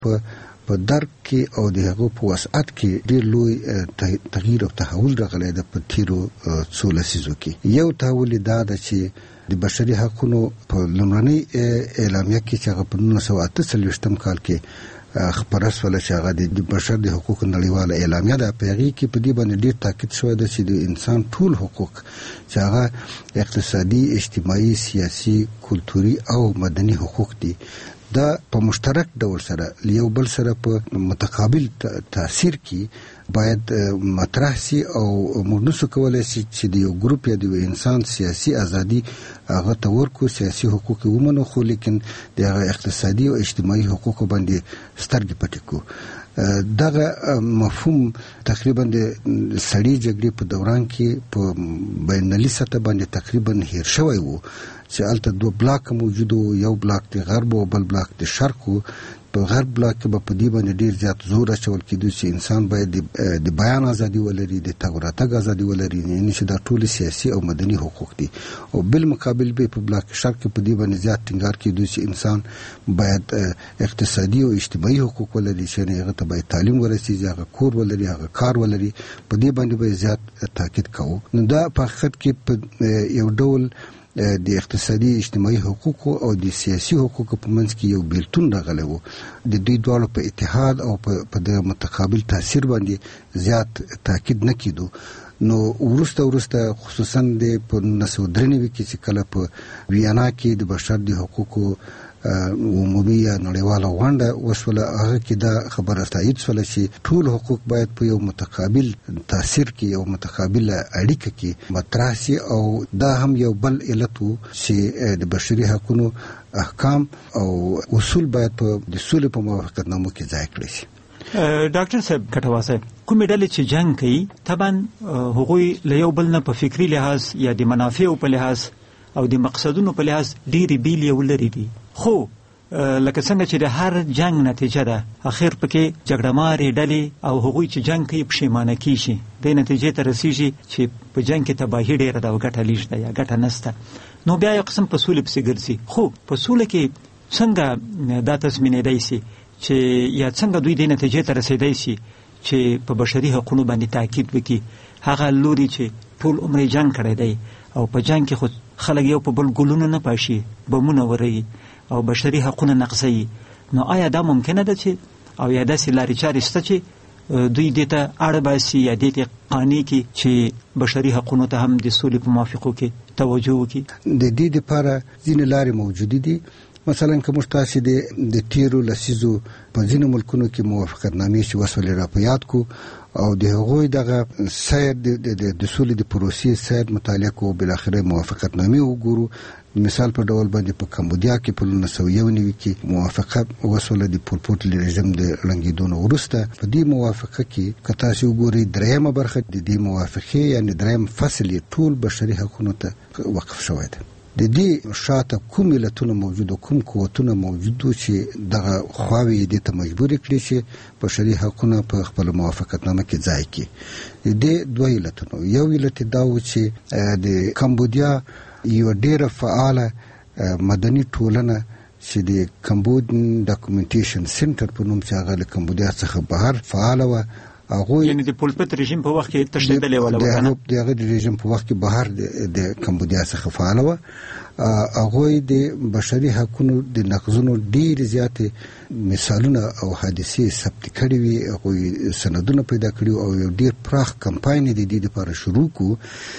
په درک کې او د هغو په وسعت کې ډېر لوی تغییر او تحول راغلی ده په تیرو څو لسیزو کې. یو تحول دا ده چې د بشري حقونو په لومړنۍ اعلامیه کې چې هغه په 1948 کال کې خپره شوله چې هغه د بشر د حقوقو نړیواله اعلامیه ده، په هغې کې په دې باندې ډېر تاکید شوی ده چې د انسان ټول حقوق چې هغه اقتصادي، اجتماعي، سیاسي، کلتوري او مدني حقوق دي، دا په مشترک ډول سره یو بل سره په متقابل تاثیر کې باید مطرح سي او موږ نشو کولی چې د یو ګروپ یا د یو انسان سیاسي ازادي هغه ته ورکو، سیاسي حقوق ومنو، خو لیکن د هغه اقتصادي او اجتماعي حقوقو باندې سترګې پټې کړو. دغه مفهوم تقریبا د سړې جګړې په دوران کې په بینالمللي سطح باندې تقریبا هیر شوی و چې هلته 2 بلاک موجود و، یو بلاک د غرب او بل بلاک د شرق و. په غرب بلاک کې به په دې باندې ډېر زیات زور اچول کېدو چې انسان باید د بیان ازادي ولري، د تګ او راتګ ازادي ولري، یعنې چې دا ټول سیاسي او مدني حقوق دي. او بالمقابل به په بلاک شرق کې په دې باندې زیات ټینګار کېدو چې انسان باید اقتصادي او اجتماعي حقوق ولري، چې هغه ته باید تعلیم ورسیږي، هغه کور ولري، هغه کار ولري. په دې باندې به زیات تاکید کوو. نو دا په حقیقت کې په یو ډول د اقتصادي اجتماعي حقوقو او د سیاسي حقوقو په منځ کې یو بیلتون راغلی و. د دوی دواړو په اتحاد او په د متقابل تاثیر باندې زیات تاکید نه کېدو. نو وروسته خصوصا د په 1993 کې چې کله په ویانا کې د بشر د حقوقو عمومي یا نړیواله غونډه وشوله، هغه کې دا خبره تایید شوله چې ټول حقوق باید په یو متقابل تاثیر کې، یو متقابله اړیکه کې مطرح سي. او دا هم یو بل علت و چې د بشري حقونو احکام او اصول باید په د سولې په موافقتنامو کې ځای کړی شي. ډاکټر صاحب کټوا صاحب، کومې ډلې چې جنگ کوي طبعا هغوی له یو بل نه په فکري لحاظ یا د منافعو په لحاظ او د مقصدونو په لحاظ ډېرې بیلې او لرې دي، خو لکه څنګه چې د هر جنگ نتیجه ده اخر پکې جګړه مارې ډلې او هغوی چې جنگ کوي پښیمانه کیږي، د نتیجې ته رسیږي چې په جنگ کې تباهي ډېره ده او ګټه لږ ده یا ګټه نشته. نو بیا یو قسم په سولې پسې ګرځي. خو په سوله کې څنګه دا تضمینېدای شي چې یا څنګه دوی د نتیجې ته رسیدای شي چې په بشري حقوقو باندې تاکید وکړي؟ هغه لوري چې ټول عمر جنگ کړی دی او په جنگ کې خو خلک یو په بل ګلونه نه پاشي، بمونه وري او بشري حقوقونه نقضوي. نو آیا دا ممکنه ده چې او یا داسې لارې چارې شته چې دوی دې ته اړ باسي یا دې ته قانع کړي چې بشري حقوقو ته هم د سولې په موافقو کې توجه وکړي؟ د دې لپاره ځینې لارې موجودې دي. مثلا که موږ تاسې د تیرو لسیزو په ځینو ملکونو کې موافقتنامې چې وشولې را په یاد کو او د هغوی دغه سیر د سولې د پروسې سیر مطالعه کو، بالاخره موافقتنامې وګورو. مثال په ډول باندې په کمبودیا کې په 1991 کې موافقه وشوله د پول پوټ رژیم د ړنګېدو نه وروسته. په دې موافقه کې که تاسې وګورئ 3مه برخه د دې موافقې یعنې 3م فصل یې ټول بشري حقونو ته وقف شوی دی. د دې شاته کوم ملتونه موجود او کوم قوتونه موجود چې دغه خواوې دې ته مجبور کړي چې بشري حقونه په خپل موافقتنامه کې ځای کړي. د دې 2 علتونه، یو علت دا و چې د کمبودیا یو ډېره فعاله مدني ټولنه چې د کمبودین ډاکومنټیشن سنټر په نوم چې هغه له کمبودیا څخه بهر فعاله وه، یعنی د پول پوټ رژیم په وخت کې تشدیدلې ولا د هغه د رژیم په وخت کې بهر د کمبودیا څخه فعاله وه. هغوی د بشري حقونو د نقضونو ډېرې زیاتې مثالونه او حادثې ثبت کړي وي، هغوی سندونه پیدا کړي او یو ډېر پراخ کمپاین د دې لپاره شروع کړو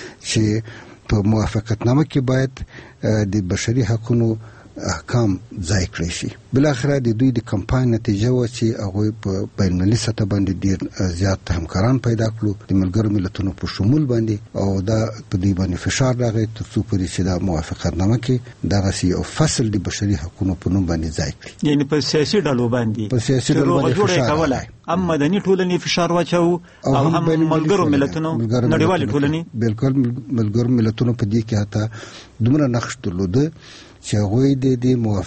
چې په موافقتنامه کې باید د بشري حقونو احکام ځای کړی شي. بالاخره د دوی د کمپاین نتیجه و چې هغوی په بینالمللي سطح باندې ډېر زیات همکاران پیدا کړو د ملګرو ملتونو په شمول باندې، او دا په دوی باندې فشار راغی تر څو پورې چې دا موافقتنامه کې دغسې یو فصل د بشري حقونو په نوم باندې ځای کړي. یعنی په سیاسي ډلو باندې فشار راغلی، هم مدني ټولنې فشار واچو او هم ملګرو ملتونو نړیوالې ټولنې. بالکل ملګرو ملتونو په دې کې حتی دومره نقش درلوده چې هغوی د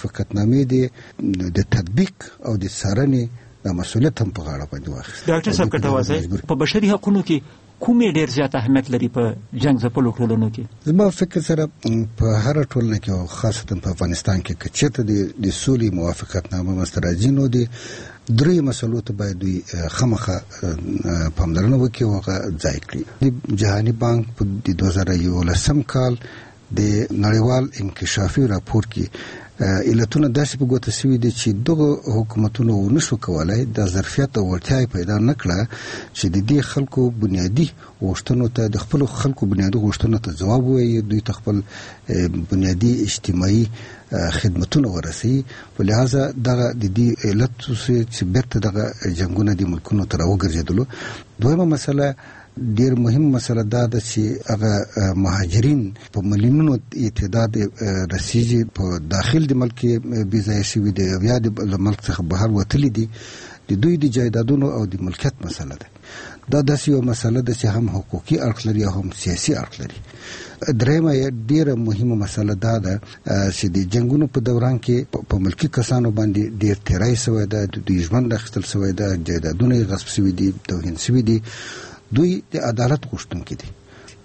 موافقتنامې د تطبیق او د څارنې د مسؤلیت هم په غاړه باندې واخیست. ډاکټر صاحب کټوا صاحب، په بشري حقوقو کې کومې ډېر زیات اهمیت لري په جنگ ځپلو ټولنو کې؟ زما فکر سره په هر ټولنه کې او خاصتا په افغانستان کې که چېرته د سولې موافقتنامه منځته راځي نو د درې مسلو ته باید دوی خامخا پاملرنه وکړي او هغه ځای کړي. د جهاني بانک په 2011 کال د نړیوال انکشافي راپور کې علتونه داسې په ګوته سوي دي چې دغه حکومتونو نشو کولای د ظرفیت او وړتیا پیدا نکړه چې د دې خلکو بنیادی غوښتنو ته د خپل خلکو بنیادی غوښتنو ته ځواب وایي، دوی ته خپل بنیادی اجتماعي خدمتونه ورسي. په لحاظه دغه د دې علت چې بیرته دغه جنگونه د ملکونو ته راوګرځېدلو. دویمه مسله ډیر مهم مسله دا ده چې هغه مهاجرین په ملیونونو تعداد رسیږي په داخل د ملک بې ځایه شوي دي او یا د ملک څخه بهر وتلي دي. د دوی د جایدادونو او د ملکیت مسله ده. دا داسې یو مسله ده چې هم حقوقي اړخ لري او هم سیاسي اړخ لري. درېیمه ډیره مهمه مسله دا ده چې د جنگونو په دوران کې په ملکی کسانو باندې ډیر تیری شوی ده، د دوی ژوند اخیستل شوی ده، جایدادونه غصب شوي دي، توهین شوي دي. دوی د عدالت غوښتونکي دي.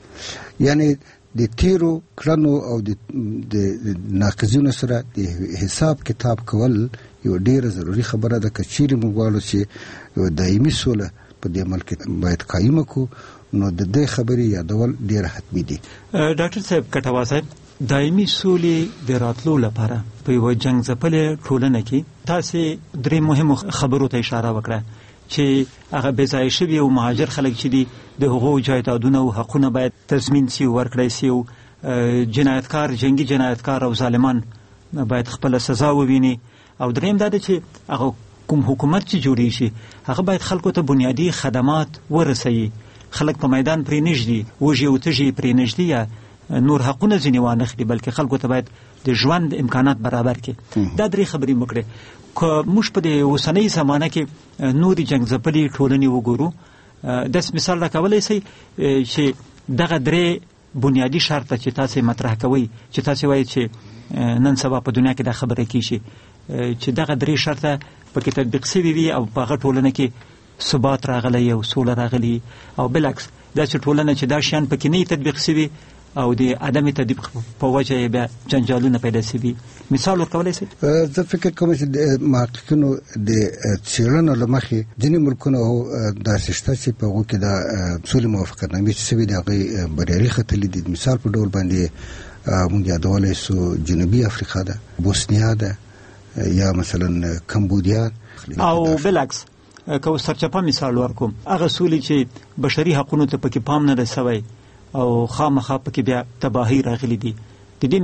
یعنی د تیرو کړنو او د ناقضینو سره د حساب کتاب کول یو ډیره ضروري خبره ده. که چیرې موږ غواړو چې یو دایمي سوله په دې ملک باید قایمه کړو نو د دې خبرې یادول ډیر حتمي دي. ډاکټر صاحب کټوا صاحب، دایمي سولې د راتلو لپاره په یو جنگ ځپلې ټولنه کې تاسو درې مهمو خبرو ته اشاره وکړه چې هغه بې ځایه شوي او مهاجر خلک چې دي د هغو جایدادونه او حقونه باید تضمین شي او ورکړی شي او جنایتکار جنگي جنایتکار او ظالمان باید خپله سزا وویني. او دریم دا ده چې هغه کوم حکومت چې جوړی شي هغه باید خلکو ته بنیادی خدمات ورسوي. خلک په میدان پرې نږدي وږي او تږي پرې نږدي یا نور حقونه ځینې وانخلي، بلکې خلکو ته باید د ژوند امکانات برابر کړي. دا درې خبرې موږ کړې. که موږ په دې اوسنۍ زمانه کې نورې جنګ ځپلې ټولنې وګورو، داسې مثال راکولی شئ چې دغه درې بنیادی شرطه چې تاسو مطرح کوئ، چې تاسو وایئ چې نن سبا په دنیا کې دا خبره کیږي چې دغه درې شرطه پکې تطبیق شوي وي او په هغه ټولنه کې ثبات راغلی او سوله راغلی، او بالعکس داسې ټولنه چې دا شیان پکې نه تطبیق شوي او د عدم تطبیق په وجه بیا جنجالونه پیدا شوي. مثال ورکولی شئ؟ زه فکر کوم چې د محققینو د څېړنو له مخې ځینې ملکونه داسې شته چې په هغو کې د سولې موافقتنامې چې شوي دي هغوی بریالي ختلي دي. مثال په ډول باندې موږ یادولی سو جنوبي افریقا ده، بوسنیا ده، یا مثلا کمبودیا. او بالعکس که سرچپه مثال ورکوم، هغه سولې چې بشري حقونو ته پکې پام نه دی شوی او خامخا پکې بیا تباهي راغلي دي. د دې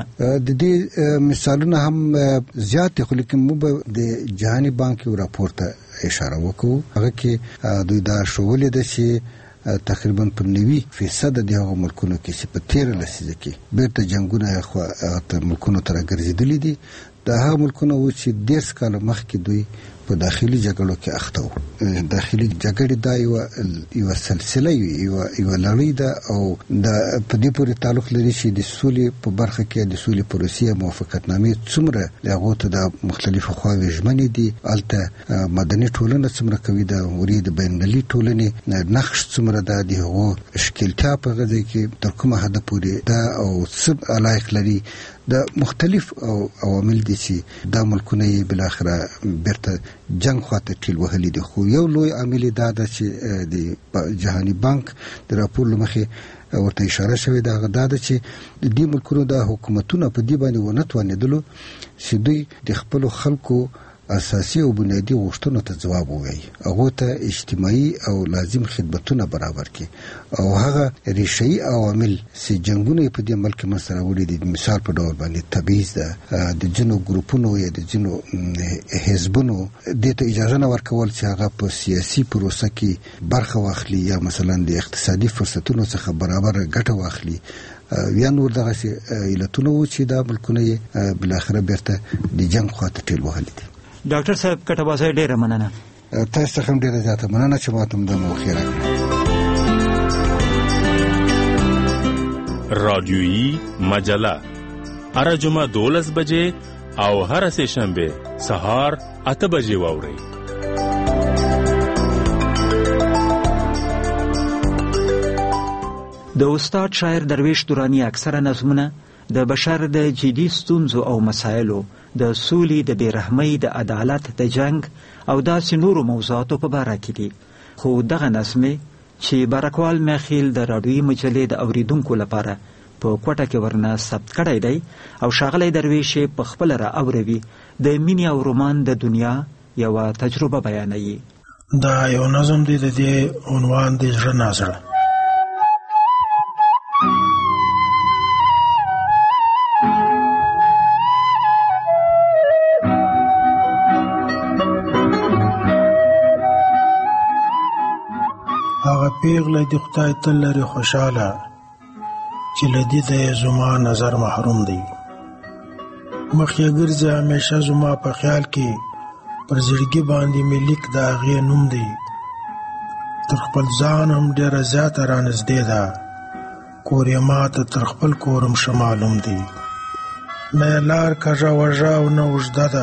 مثالونه هم زیات دي، خو لیکن موږ د جهاني بانک یو راپور ته اشاره وکړو. هغه کې دوی دا ښوولې ده چې تقریبا په 90% د هغو ملکونو کې چې په 13 لسیزه کې بیرته جنګونه ملکونو ته راګرځېدلي دي، دا هغه ملکونه وو چې 10 کاله مخکې دوی په داخلي جګړو کې اخته وو. داخلي جګړې دا یو سلسله یو لړۍ ده او دا په دې پورې تعلق لري چې د سولې په برخه کې د سولې پروسې موافقتنامې څومره هغو ته د مختلفو خواوې ژمنې دي، هلته مدني ټولنه څومره کوي، د ورې د بینالمللي ټولنې نقش څومره ده، د هغو ښکیلتیا په هغه ځای کې تر کومه حده پورې ده او څه علایق لري. د مختلف عوامل دي چې دا ملکونه یې بالاخره بیرته جنگ خواته ټیل وهلي دي. خو یو لوی عامل دا ده چې د جهاني بانک د راپور له مخې ورته اشاره شوې ده، هغه دا ده چې د دې ملکونو د حکومتونه په دې باندې ونه توانېدلو چې دوی د خپلو خلکو اساسي او بنیادي غوښتنو ته ځواب ووایي، هغو ته اجتماعي او لازم خدمتونه برابر کړي. او هغه ریښه‌ایي عوامل چې جنګونه په دې ملک کې منځته راوړي دي، مثال په ډول باندې تبعیض ده، د ځینو ګروپونو یا د ځینو حزبونو دې ته اجازه نه ورکول چې هغه په سیاسي پروسه کې برخه واخلي یا مثلا د اقتصادي فرصتونو څخه برابر ګټه واخلي، یا نور دغسې علتونه وو چې دا ملکونه یې بالاخره بیرته د جنګ خواته ټیل وهلي دي. ډاکټر صاحب کټوا صاحب ډیره مننه. تاسو څخه هم ډیره زیاته مننه چې ماته هم د موخې راکړه. رادیویی مجله هر جمعه 12 بجې او هر سه شنبه سهار 8 بجې واورئ. د استاد شاعر درویش درانی اکثره نظمونه د بشر د جدي ستونزو او مسایلو د سولې، د بېرحمۍ، د عدالت، د جنگ او داسې نورو موضوعاتو په باره کې دي. خو دغه نظمې چې بارکوال میخیل د راډیویي مجلې د اوریدونکو لپاره په کوټه کې ورنه ثبت کړی دی او ښاغلی درویش په خپله را اوروي، د مینې او رومان د دنیا یوه تجربه بیانوي. دا یو نظم دی، د دې عنوان دی زړه نازړه. هغه پیغله دی خدای تل لري خوشحاله، چې له دې د زما نظر محروم دی. مخ یې ګرځي همیشه زما په خیال کې، پر زړګي باندې مې لیک د هغې نوم دی. تر خپل ځان هم ډېره زیاته رانږدې ده، کور یې ماته تر خپل کور هم ښه معلوم دی. نه یې لار کږه وږه او نه اوږده ده،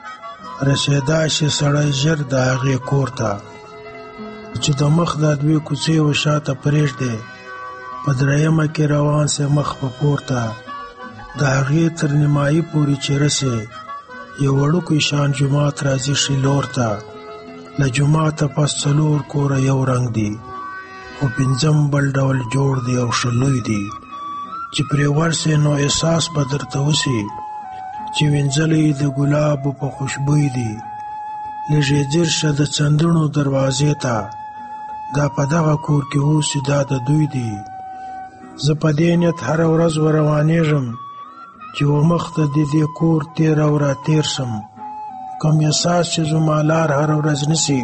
رسېدای شي سړی ژر د هغې کور ته. چې د مخ د دوې کوڅې و شاته پرېږدې، په درېیمه کې روان سې مخ په پورته. د هغې تر نیمایي پورې چې رسې، یو وړوکی شان جومات راځي ښي لور ته. له جوماته پس 4 کوره یو رنګ دي، خو 5م بل ډول جوړ دی او ښه لوی دی. چې پرې ورسې نو احساس به درته وسي چې وینځلی د ګلابو په خوشبوی دی. لږ یې ځیر شه د څندڼو دروازې ته، دا په دغه کور کې اوسي، دا د دوی دی. زه په دې نیت هره ورځ وروانېږم چې ومخ ته د دې کور تیر او را تیر سم. کوم احساس چې زما لار هره ورځ نسی،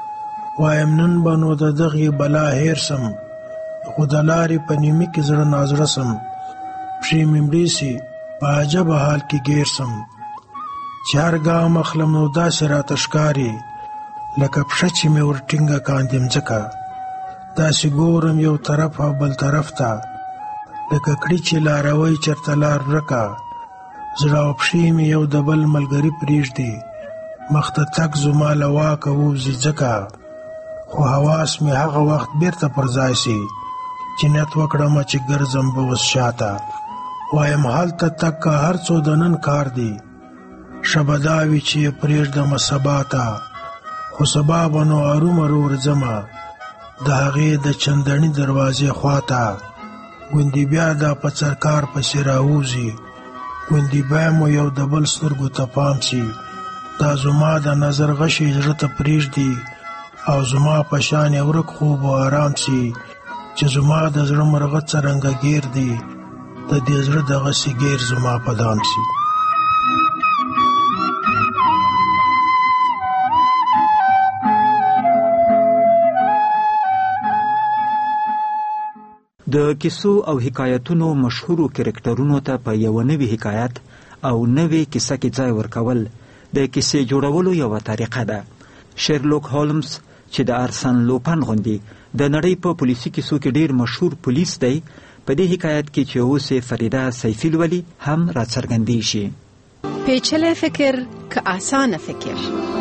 وایم نن به نو د دغې بلا هیر سم. خو د لارې په نیمه کې زړه نازړه سم، پښې مې مړې سي، په عجبه حال کې ګیر سم. چې هر ګام اخلم نو داسې راته ښکاري لکه پښه چې مې ور ټینګه کاندې مځکه. داسې ګورم یو طرف او بل طرف ته، لکه کړي چې لاروی چرته لار ورکه. زړه او پښې مې یو د بل ملګري پرېږدي، مخ ته تګ زما له واکه ووځي ځکه. خو حواس مې هغه وخت بیرته پر ځای سي چې نیت وکړم چې ګرځم به اوس شاته. وایم هلته تګ که هر څو د نن کار دی، ښه به دا وي چې یې پرېږدمه سبا ته. خو سبا به نو ارومرو ورځمه د هغې د چندڼي دروازې خواته. ګوندې بیا دا په سرکار پسې راوځي، ګوندې بیا مو یو د بل سترګو ته پام سي. دا زما د نظر غشي زړه ته پرېږدي او زما په شان یې ورک خوب و آرام سي. چې زما د زړه مرغه څرنګه ګیر دی، د دې زړه دغسې ګیر زما په دام سي. د کیسو او حکایتونو مشهورو کرکټرونو ته په یو نوی حکایت او نوی کیسه کې ځای ورکول د کیسې جوړولو یوه طریقه ده. شیرلوک هولمز چې د آرسن لوپن غوندې د نړۍ په پولیسي کیسو کې ډیر مشهور پولیس دی، په دې حکایت کې چې اوس فریده سیفي لولي هم راڅرګندې شي. پیچلی فکر که آسانه فکر.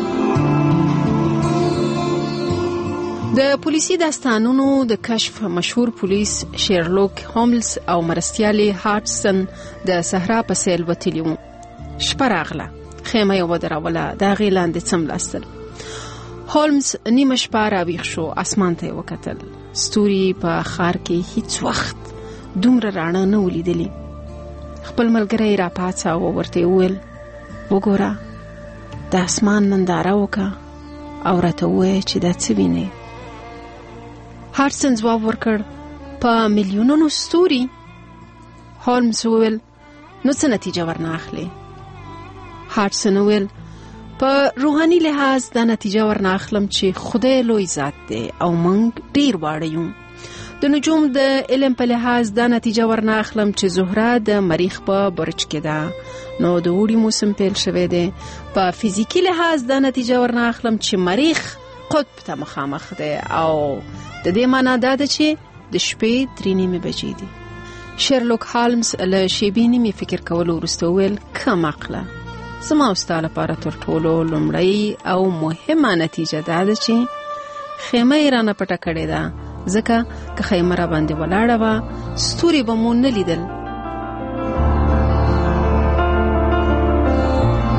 د پولیسي داستانونو د کشف مشهور پولیس شیرلوک هولمز او مرستیالي هاټسن د صحرا په سیل وتلي وو. شپه راغله، خیمه یې ودروله، د هغې لاندې څملاستل. هولمز نیمه شپه راویښ شو، اسمان ته یې وکتل. ستوري په ښار کې هیڅ وخت دومره راڼه نه ولیدلي. خپل ملګری یې راپاڅاوه او ورته یې وویل وګوره د اسمان ننداره وکړه او راته ووایه چې دا څه وینې. هاټسن ځواب ورکړ په میلیونونو ستوري. هولمز وویل نو څه نتیجه ورنه اخلې؟ هاټسن وویل په روحاني لحاظ دا نتیجه ورنه اخلم چې خدای لوی ذات دی او موږ ډیر واړه یو. د نجوم د علم په لحاظ دا نتیجه ورنه اخلم چې زهره د مریخ په برج کې ده، نو د اوړي موسم پیل شوی دی. په فزیکی لحاظ دا نتیجه ورنه اخلم چې مریخ قطب ته مخامخ دی او د دې معنا دا ده چې د شپې 3:30 بجې دي. شیرلوک هولمز له شیبې نیمې فکر کولو وروسته وویل کم عقله، زما او ستا لپاره تر ټولو لومړی او مهمه نتیجه دا ده چې خیمه یې رانه پټه کړې ده، ځکه که خیمه را باندې ولاړه وه ستوري به مو نه لیدل.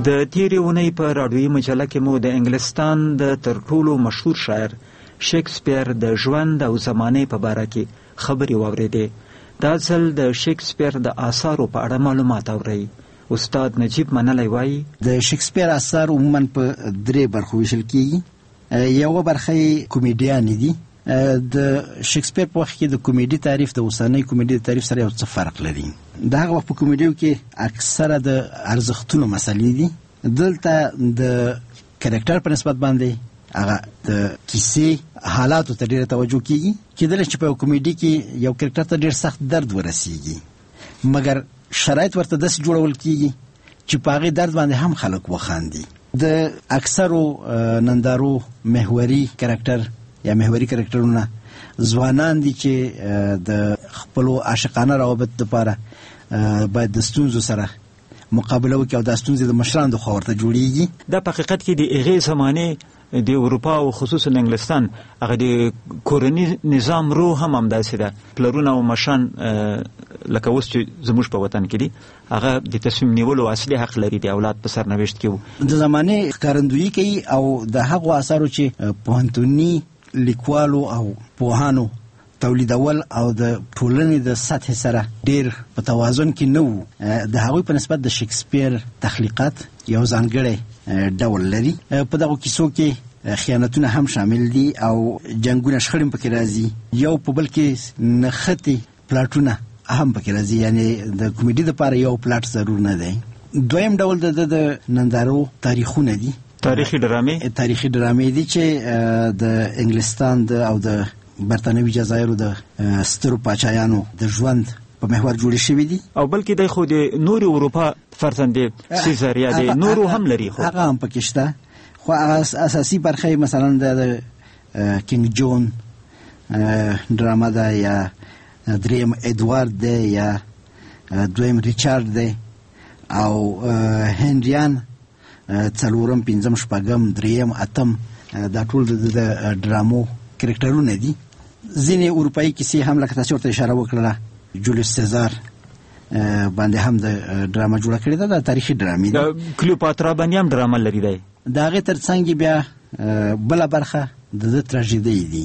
د تیرې اونۍ په راډیویي مجله کې مو د انګلستان د تر ټولو مشهور شاعر شکسپیر د ژوند او زمانې په باره کې خبرې واورېدې. دا ځل د شکسپیر د آثارو په اړه معلومات اورئ. استاد نجیب منلی وایي د شکسپیر آثار عموما په 3 برخو ویشل کیږي. یو برخه کومیډیان دي. د شکسپیر په وخت کې د کومیډي تعریف د اوسنۍ کومیډي تعریف سره یو څه فرق لري. د هغه وخت په کومیډیو کې اکثره د ارزښتونو مسلې دي. دلته د کریکټر په نسبت باندې هغه د کیسې حالاتو ته ډېره توجه کیږي. کېدلی چې په کومیډي کې یو کریکټر ته ډېر سخت درد ورسیږي، مګر شرایط ورته داسې جوړول کیږي چې په هغې درد باندې هم خلک وخاندي. د اکثرو نندارو محوري کریکټر یا محوري کریکټرونه ځوانان دي چې د خپلو عاشقانه روابط لپاره باید د ستونزو سره مقابله وکړي او دا ستونزې د مشرانو د خوا ورته جوړیږي. دا په حقیقت کې د هغې زمانې د اروپا او خصوصا انګلستان هغه د کورني نظام روح هم همداسې ده. پلرونه او مشران لکه اوس چې زموږ په وطن کې دي هغه د تصمیم نیولو اصلي حق لري د اولاد په سرنوشت کې. د زمانې ښکارندویي کوي او د هغو اثارو چې پوهنتوني لیکوالو او پوهانو تولیدول او د ټولنې د سطح سره ډیر په توازن کې نه وو، د هغوی په نسبت د شکسپیر تخلیقات یو ځانګړی ډول لري. په دغو کیسو کې خیانتونه هم شامل دي او جنګونه شخړې پکې راځي. یو په بل کې نښتې پلاټونه هم پکې راځي، یعنی د کومیډي دپاره یو پلاټ ضرور نه دی. دویم ډول د نندارو تاریخونه دي، تاریخي ډرامې دي چې د انګلستان او د برطانوي جزایرو د سترو پاچایانو د ژوند په محور جوړې شوي دي. او بلکې د خو د نور اروپا فرزند سیزر یا د نورو هم لري، خو هغه هم پکې شته. خو اساسي برخه مثلا د کینګ جون ډرامه ده، یا دریم ادوارد ده، یا دویم ریچارد ده، او هنریان څلورم، پنځم، شپږم، دریم، اتم، دا ټول د ډرامو کرکټرونه دي. ځینې اروپایي کیسې هم لکه تاسو ورته اشاره وکړله جولیوس سزار باندې هم د ډرامه جوړه کړې ده. دا تاریخي ډرامې دي. کلیوپاترا باندې هم ډرامه لري دی. د هغې تر څنګ بیا بله برخه د تراژیدۍ دي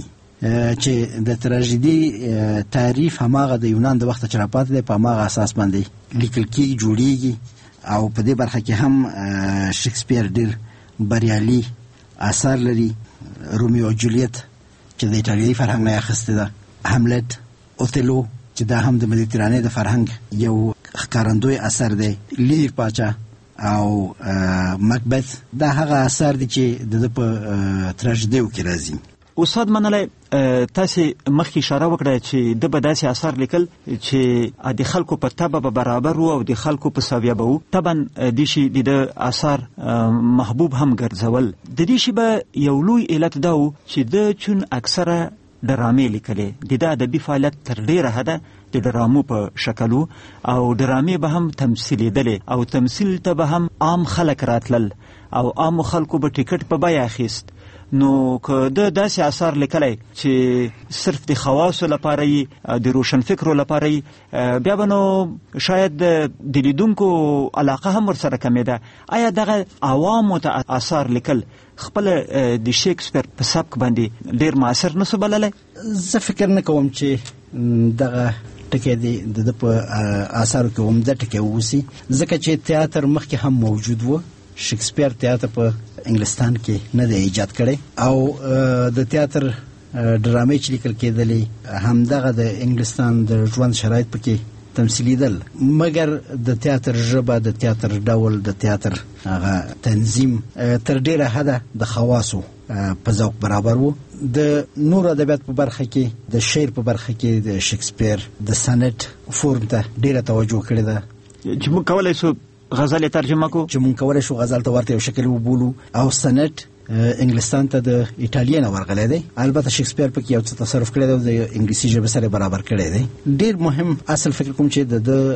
چې د تراژیدي تعریف هماغه د یونان د وخته چې راپاتې دی په هماغه اساس باندې لیکل کېږي، جوړیږي. او په دې برخه کې هم شکسپیر ډېر بریالي آثار لري. رومیو او جولیت چې د ایټالیایي فرهنګ نه اخیستې ده، هملت، اوتیلو چې دا هم د مدیترانې د فرهنګ یو ښکارندوی اثر دی، لیر پاچا او مکبت، دا هغه اثار دي چې د په تراژیدیو کې راځي. استاد منلی تاسې مخکې اشاره وکړه چې د به داسې اثار لیکل چې د خلکو په طبع به برابر وو او د خلکو په سویه به وو. طبعا دې شي د اثار محبوب هم ګرځول. د دې شي به یو لوی علت دا و چې د چون اکثره ډرامې لیکلې، د ادبي فعالیت تر ډیره حده د ډرامو په شکل او ډرامې به هم تمثیلېدلې او تمثیل ته به هم عام خلک راتلل او عامو خلکو به ټیکټ په بیه اخیست. نو که د داسې اثار لیکلی چې صرف د خواصو لپاره یي، د روشنفکرو لپاره یي، بیا به نو شاید د لیدونکو علاقه هم ورسره کمېده. آیا دغه عوامو ته اثار لیکل خپل د شکسپیر په سبک باندې ډېر مؤثر نه سو بللی؟ زه فکر نه کوم چې دغه ټکی د په اثارو کې عمده ټکی واوسي، ځکه چې تیاتر مخکې هم موجود و. شکسپیر تیاتر په انګلستان کې نه دی ایجاد کړی او د تیاتر ډرامې چې لیکل کېدلې همدغه د انګلستان د ژوند شرایط پکې تمثیلیدل، مګر د تیاتر ژبه، د تیاتر ډول، د تیاتر هغه تنظیم تر ډیره حده د خواصو په ذوق برابر وو. د نور ادبیات په برخه کې، د شعر په برخه کې د شکسپیر د سنت فورم ته ډیره توجه کړې ده چې موږ کولای شو غزل ترجمه کو، چې موږ کولای شو غزل ته ورته یو شکل وبولو، او سنت انګلستان ته د ایټالیا نه ورغلی دی. البته شکسپیر پکې یو څه تصرف کړی دی، د انګلیسي ژبې سره برابر کړی دی. ډیر مهم اصل فکر کوم چې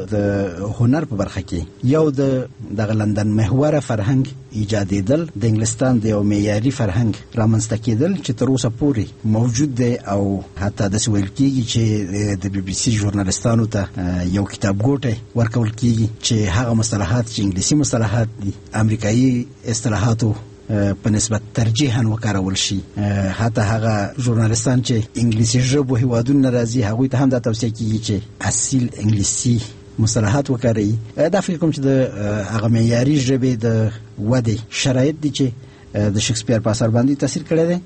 د هنر په برخه کې یو د لندن محور فرهنګ ایجادېدل، د انګلستان د یو معیاري فرهنګ رامنځته کېدل چې تر اوسه پورې موجود دی، او حتی داسې ویل کېږي چې د بي بي سي ژورنالستانو ته یو کتابګوټی ورکول کېږي چې هغه مصطلحات چې انګلیسي مصطلحات دي امریکایي اصطلاحاتو په نسبت ترجیحاً وکارول شي. حتی هغه ژورنالستان چې انګلیسي ژبو هیوادونو راځي هغوی ته هم دا توصیه کېږي چې اصیل انګلیسي مصطلحات وکاروي. دا فکر کوم چې د هغه معیاري ژبې د ودې شرایط دي چې د شکسپیر په اثر باندې تاثیر کړی دی.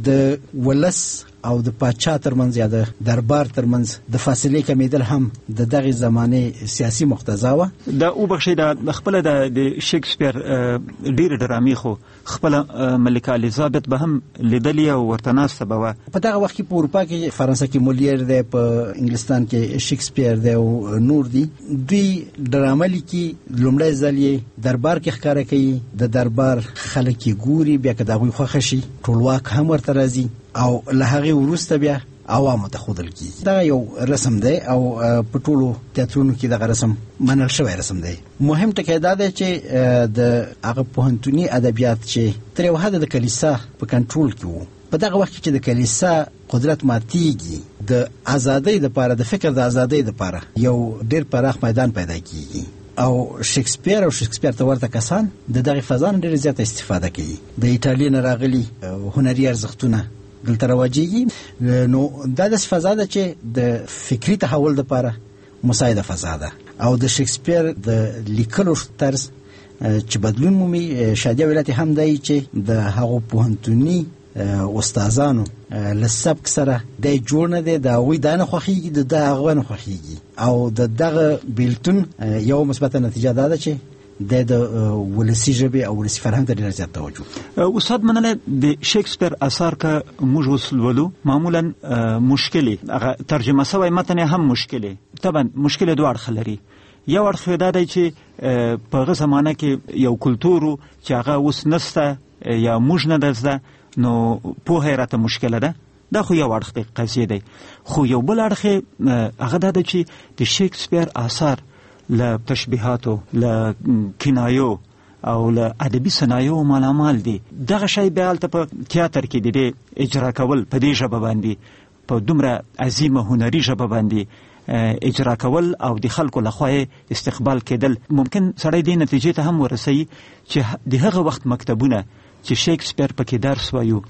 د ولس او د پاچا ترمنځ یا د دربار ترمنځ د فاصلې کمیدل هم د دغه زمانه سیاسي مقتضا و. دا او بخښي د خپل د شکسپیر ډیر ډرامي خو خپل ملکه الیزابت به هم لیدلې او ورته ناسته به په دغه وخت کې په اروپا کې فرانسه کې مولیر دی، په انګلستان کې شکسپیر دی او نور دي. دوی ډرامه لیکي، لومړی ځل یې دربار کې ښکاره کوي، د دربار خلک یې ګوري، بیا که د هغوی خوښه شي ټولواک هم ورته راځي او له هغې وروسته بیا عوامو ته ښودل کېږي. دغه یو رسم دی او په ټولو تیاترونو کې دغه رسم منل شوی رسم دی. مهم ټکی دا دی چې د هغه پوهنتوني ادبیات چې تر یو حده د کلیسا په کنټرول کې وو، په دغه وخت کې چې د کلیسا قدرت ماتیږي، د ازادۍ دپاره، د فکر د ازادۍ دپاره یو ډیر پراخ میدان پیدا کیږي او شکسپیر ته ورته کسان د دغه فضا نه ډېره زیاته استفاده کوي. د ایټالیا نه راغلي هنري ارزښتونه دلته رواجېږي. نو دا داسې فضا ده چې د فکري تحول دپاره مساعده فضا ده. او د شکسپیر د لیکلو طرز چې بدلون مومي، شادیه ولایت هم دی چې د هغو پوهنتوني استادانو له سبک سره د جوړ نه دی، د هغوی دا نه خوښېږي، د هغه نه خوښېږي. او د دغه بیلتون یو مثبته نتیجه دا ده چې د ولسی ژبې او ولسی فرهنګ ته ډېر زیات توجه. استاد منله د شکسپیر اثار که موږ وسولو معمولا مشکلې هغه ترجمه شوی متن هم مشکلې، طبعا مشکل دوه اړخ لري. یو اړخ دا دی چې په هغه زمانه کې یو کلتور چې هغه اوس نسته یا موږ نه درځه، نو پوهه راته مشکله ده. دا خو یو اړخ قضیه دی. خو یو بل اړخ هغه دا دی چې د شکسپیر اثار له تشبیهاتو، له کنایو او له ادبي صنایعو مالامال دي. دغه شی بیا هلته په تیاتر کې د اجرا کول په دې ژبه باندې، په دومره عظیمه هنري ژبه باندې اجرا کول او د خلکو لخوا استقبال کېدل، ممکن سړی دې نتیجې ته هم ورسوي چې د هغه وخت مکتبونه چې شکسپیر پکې درس وایو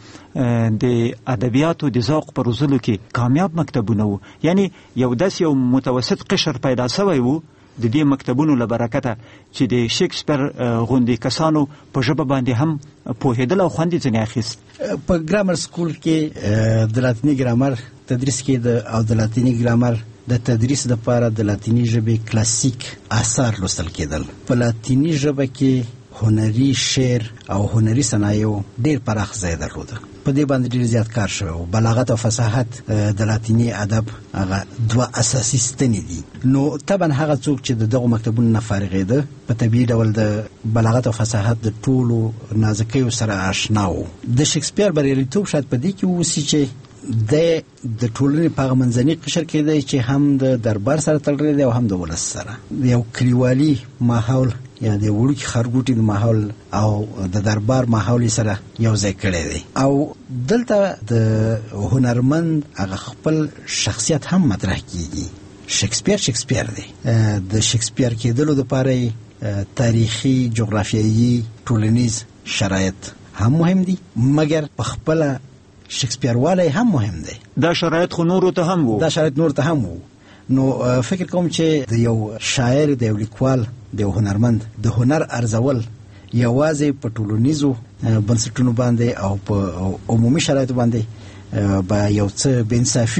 د ادبیاتو د ذوق پر روزلو کې کامیاب مکتبونه وو. یعنی یو داس یو متوسط قشر پیدا شوی وو د دې مکتبونو له برکته چې د شکسپیر غوندې کسانو په ژبه باندې هم پوهېدل او خوند یې ځینې اخیست. په ګرامر سکول کې د لاتیني ګرامر تدریس کېده او د لاتیني ګرامر د تدریس لپاره د لاتیني ژبې کلاسیک آثار لوستل کېدل. په لاتیني ژبه کې هنري شعر او هنري صنایعو ډېر پراخ ځای درلوده. په دې باندې ډېر زیات کار شوی و. بلاغت او فصاحت د لاتیني ادب هغه دوه اساسي ستنې دي. نو طبعا هغه څوک چې دغه مکتبونو نه فارغېده په طبیعي ډول د بلاغت او فصاحت د ټولو نازکیو سره آشنا و. د شکسپیر بریالیتوب شاید په دې کې ووسي چې د ټولنې په هغه منځني قشر کې دی چې هم د دربار سره تړلی دی او هم د ولس سره. یو کلیوالي ماحول یا د وړوکي ښارګوټي د ماحول او د دربار ماحول سره یو ځای کړی دی. او دلته د هنرمند هغه خپل شخصیت هم مطرح کیږي. شکسپیر دی. د شکسپیر کېدلو دپاره تاریخي، جغرافیایي، ټولنیز شرایط هم مهم دي، مګر په خپله شکسپیر والی هم مهم دی. دا شرایط خو نورو ته هم وو. نو فکر کوم چې د یو شاعر، د یو لیکوال، د یو هنرمند د هنر ارزول یوازې په ټولنیزو بنسټونو باندې او په عمومي شرایطو باندې به یو څه بې انصافي وي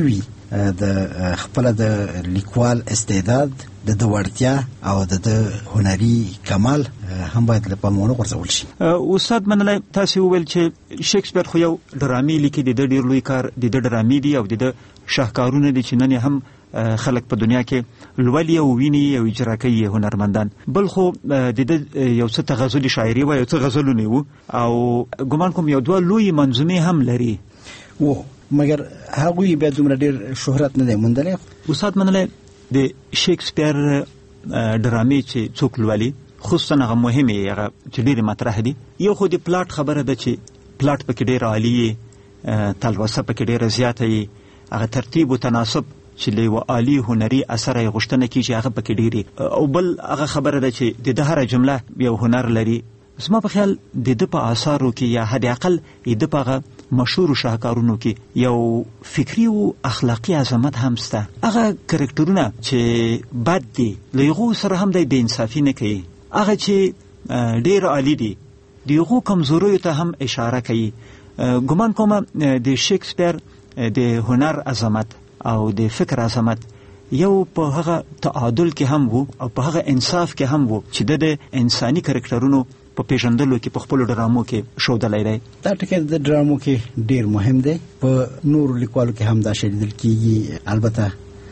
د خپل د لیکوال استعداد د وړتیا او د هنري کمال هم باید له پامونه غورځول شي. استاد منلای تاسو ویل چې شکسپیر خو یو ډرامې لیکي، د ډیر لوی کار د ډرامې دی او د شاهکارونه دي چې نن هم خلک په دنیا کې لولي او ویني او اجرا کوي هنرمندان. بل خو د یو څه تغزل شاعري و، یو څه غزلونه و او ګمان کوم یو دوه لوی منظومه هم لري و، مګر هغه به دومره ډیر شهرت نه دی موندلی. استاد منلای د شکسپیر ډرامې چې څوک لولي خصوصا هغه مهمه هغه چې ډیره مطرح دي. یو خو د پلاټ خبره ده چې پلاټ پکې ډیر عالی، تلوسه پکې ډیره زیاته وي، هغه ترتیب او تناسب چې له عالی هنري اثر یې غوښتنه کیږي هغه پکې ډیری. او بل هغه خبره ده چې د هر جمله یو هنر لري. زما په خیال د په آثارو کې یا حد اقل د په مشهور شاهکارونو کې یو فکری او اخلاقی عظمت هم شته. هغه کرکټرونه چې بد دي لغو سره هم د انصافي نه کوي، هغه چې ډیر عالی دي دغه کمزوري ته هم اشاره کوي. ګمان کوم د شکسپیر د هنر عظمت او د فکر عظمت یو په هغه تعادل کې هم وو او په هغه انصاف کې هم وو چې د انساني کرکټرونو په پیژندلو کې په خپل ډرامو کې ښودلای دی. دا ټکی د ډرامو کې ډیر مهم دی. په نور لیکوالو کې هم دا شی لیدل کیږي. البته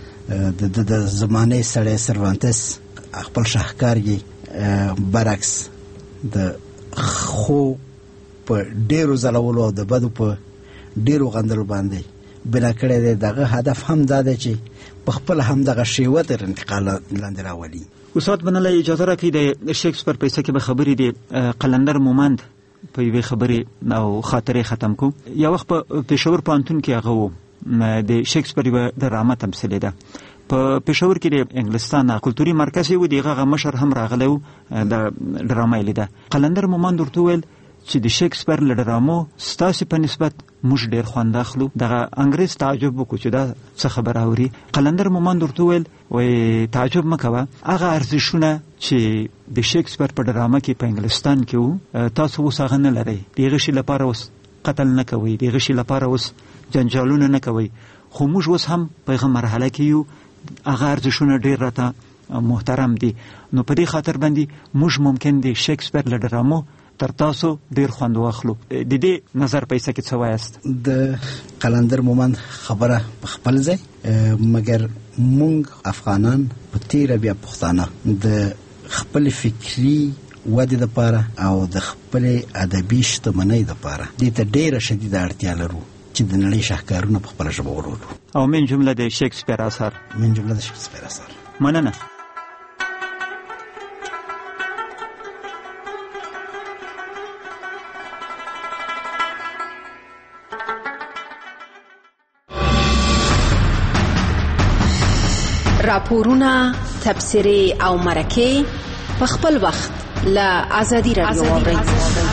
د زمانه سره سروانتس خپل شاهکار یې برعکس د خو په ډیرو زلولو او د بدو په ډیرو غندلو باندې بنا کړی دی. دغه هدف هم دا دی چې په خپل هم دغه شیوه تر انتقال لاندې راولي. استاد منلای اجازه راکړئ د شکسپیر په څیر کې به خبرې دي قلندر مومند په یوې خبرې او خاطرې ختم کو. یو وخت په پېښور پوهنتون کې هغه و د شکسپیر یوه ډرامه تمثیلي ده. په پېښور کې د انګلستان کلتوري مرکز یو دی، هغه مشر هم راغلی و د ډرامه یې لیده. قلندر مومند ورته وویل چې د شکسپیر له ډرامو ستاسې په نسبت موږ ډېر خوند اخلو. دغه انګریز تعجب وکړو چې دا څه خبره اوري. قلندر مومند ورته وویل وایي تعجب مه کوه، هغه ارزښتونه چې د شکسپیر په ډرامه کې په انګلستان کې وو تاسو اوس هغه نه لرئ. د هغه شي لپاره اوس قتل نه کوئ، د هغه شي لپاره اوس جنجالونه نه کوئ، خو موږ اوس هم په هغه مرحله کې یو، هغه ارزښتونه ډېر راته محترم دي. نو په دې خاطر باندې موږ ممکن د شکسپیر له ډرامو تر تاسو ډیر خوند واخلو. د دې نظر پیسې کې څه وایست؟ د قلندر مومند خبره په خپل ځای، مګر مونږ افغانان په تیر بیا پښتانه د خپل فکری ودې لپاره او د خپل ادبي شتمنۍ لپاره د ته ډیره شدیده اړتیا لرو چې د نړۍ شاهکارونه په خپل ژبه ولولو. او من جمله د شکسپیر اثر. من جمله د شکسپیر اثر. مننه. راپورونه، تبصرې او مرکې په خپل وخت له آزادي رادیو اورئ.